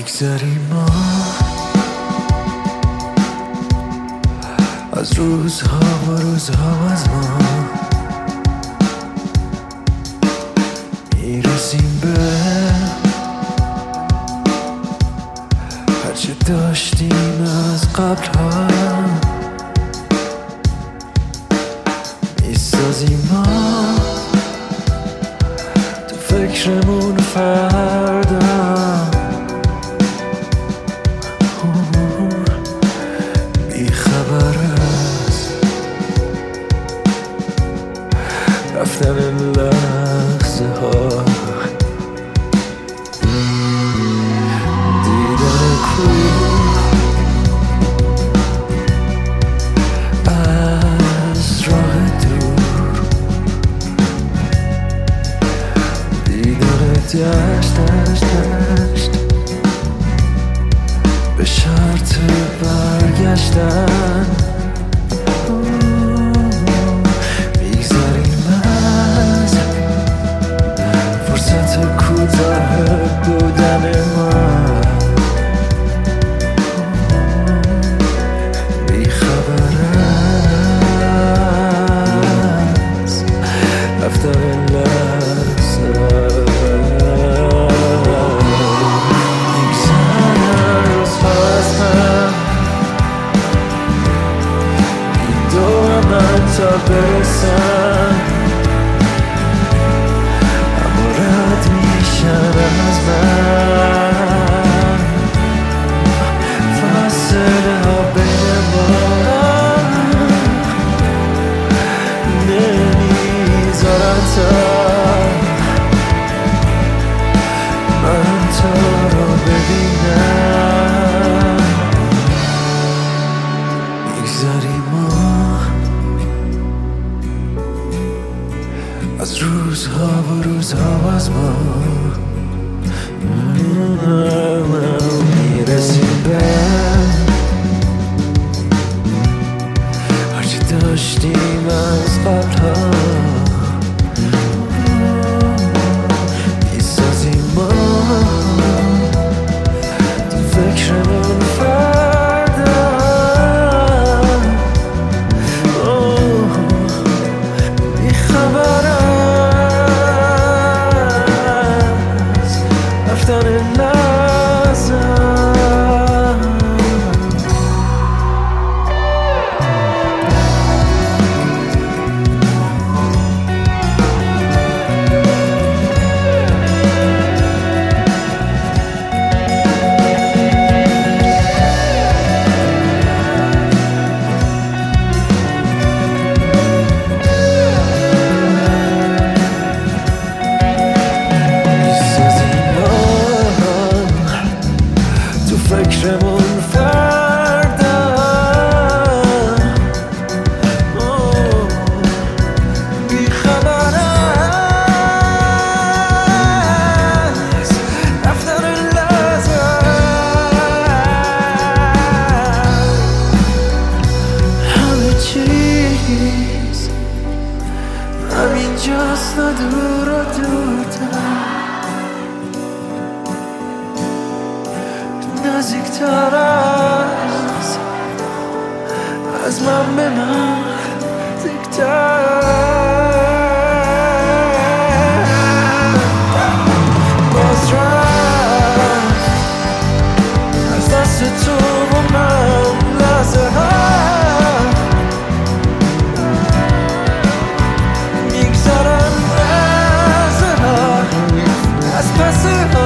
میگذریم ما از روزها و روزها از ما میرسیم به هرچه داشتیم از قبل ها میسازیم ما تو فکرمون فردا بی خبر از رفتن این لحظه ها دیدن کوه از راه دور دیدن دشت به شرط برگشتن میگذریم از فرصت کوتاه بودن ما بی خبر از رفتن لحظه تا برسن اما رد میشن از من فاصله ها بین ما نمیذارن تا من تو رو ببینم میگذریم ما از روزها و روزها از ما میرسیم به هرچی داشتیم از قبل ها میسازیم ما تو فکرمون فردا بی خبر فکرمون فردا بی خبر از رفتن لحظه همه چیز همینجاست نه دور و دورتر نزدیکتر از من به من نزدیکتر باز رفت از دست تو و من لحظه ها میگذرم لحظه ها از پس ها